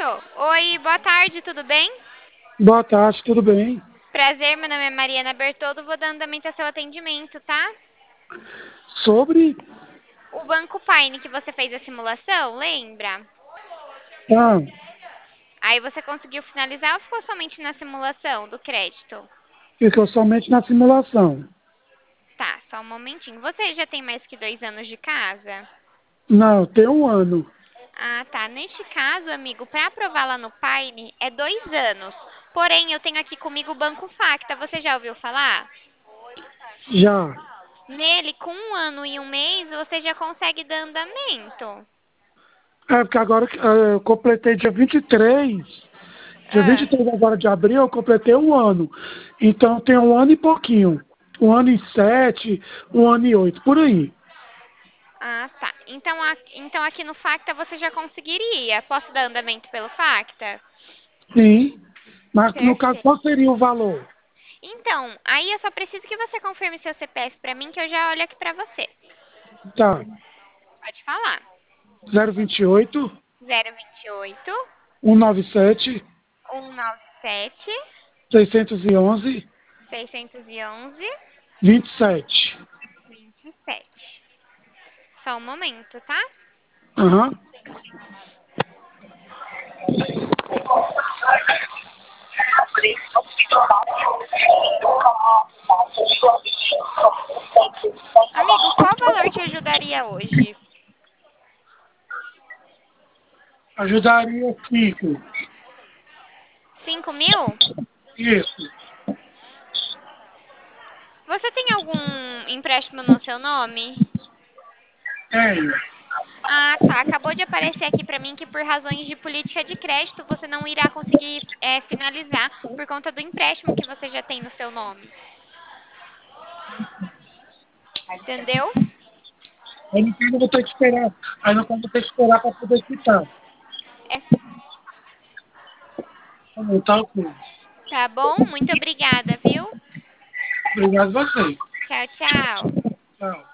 Oi, boa tarde, tudo bem? Boa tarde, tudo bem? Prazer, meu nome é Mariana Bertoldo, vou dando andamento ao seu atendimento, tá? Sobre. O Banco Paine que você fez a simulação, lembra? Ah, Aí você conseguiu finalizar ou ficou somente na simulação do crédito? ficou somente na simulação. Tá, só um momentinho. Você já tem mais que 2 anos de casa? Não, tem um ano. Ah, tá. Neste caso, amigo, para aprovar lá no Paine é 2 anos. Porém, eu tenho aqui comigo o Banco Facta. Você já ouviu falar? Já. Nele, com 1 ano e 1 mês, você já consegue dar andamento. É, porque agora eu completei dia 23. Dia vinte Ah, e três agora de abril, eu completei um ano. Então tem um ano e pouquinho. 1 ano e 7, 1 ano e 8, por aí. tá. Então aqui no Facta você já conseguiria. Posso dar andamento pelo Facta? Sim. Mas no caso, Perfeito. qual seria o valor? Então, aí eu só preciso que você confirme seu CPF pra mim, que eu já olho aqui pra você. Tá. Pode falar. 028 028 197 197 611 611 27. 27. Só um momento, tá? Aham. Amigo, qual valor te ajudaria hoje? Ajudaria 5. 5.000? Isso. Você tem algum empréstimo no seu nome? Tenho. Ah, tá. Acabou de aparecer aqui pra mim que por razões de política de crédito você não irá conseguir finalizar por conta do empréstimo que você já tem no seu nome. Entendeu? Aí no caso eu vou ter que esperar. Aí no caso eu vou ter que esperar para poder quitar. É, Tá bom, tá ok. tá bom? Muito obrigada, viu? Obrigado a você. Tchau, tchau. Tchau.